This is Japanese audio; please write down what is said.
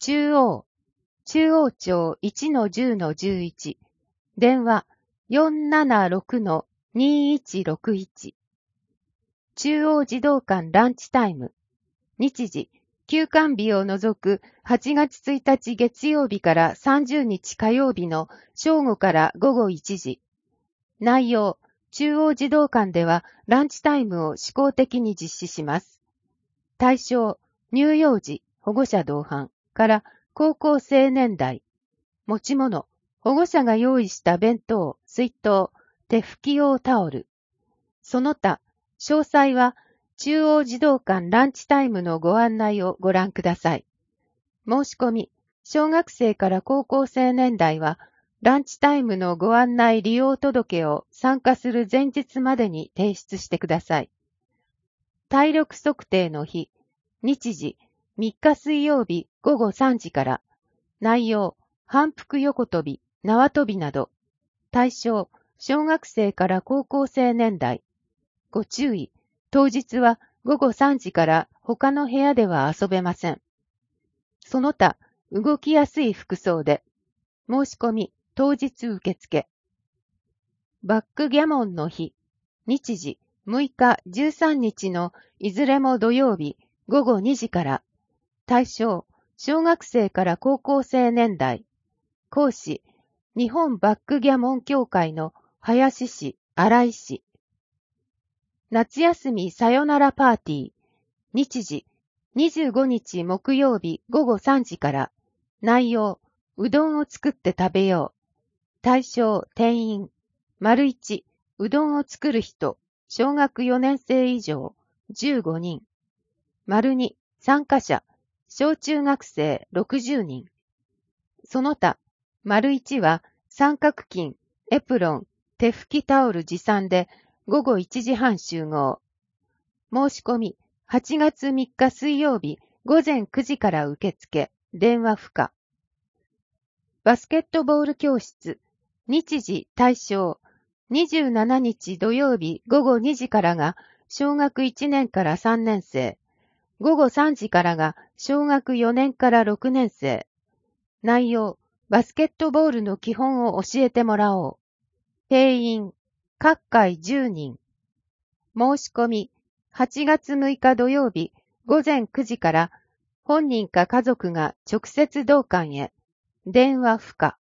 中央町 1-10-11 電話 476-2161 中央児童館ランチタイム日時休館日を除く8月1日月曜日から30日火曜日の正午から午後1時内容中央児童館ではランチタイムを試行的に実施します対象乳幼児保護者同伴から高校青年代持ち物保護者が用意した弁当、水筒、手拭き用タオル。その他、詳細は中央児童館ランチタイムのご案内をご覧ください。申し込み、小学生から高校青年代は、ランチタイムのご案内利用届を参加する前日までに提出してください。体力測定の日、日時、3日水曜日午後3時から、内容、反復横跳び、縄跳びなど、対象、小学生から高校青年代。ご注意、当日は午後3時から他の部屋では遊べません。その他、動きやすい服装で、申し込み、当日受付。バックギャモンの日、日時、6日、13日のいずれも土曜日、午後2時から、対象、小学生から高校青年代。講師、日本バックギャモン協会の林氏、新井氏。夏休みさよならパーティー。日時、25日木曜日午後3時から。内容、うどんを作って食べよう。対象、定員。1、うどんを作る人、小学4年生以上、15人。2、参加者、小中学生60人。その他、1は三角巾、エプロン、手拭きタオル持参で午後1時半集合。申し込み、8月3日水曜日午前9時から受付、電話不可。バスケットボール教室、日時対象、27日土曜日午後2時からが小学1年から3年生、午後3時からが小学4年から6年生。内容、バスケットボールの基本を教えてもらおう。定員、各回10人。申し込み、8月6日土曜日午前9時から本人か家族が直接同館へ。電話不可。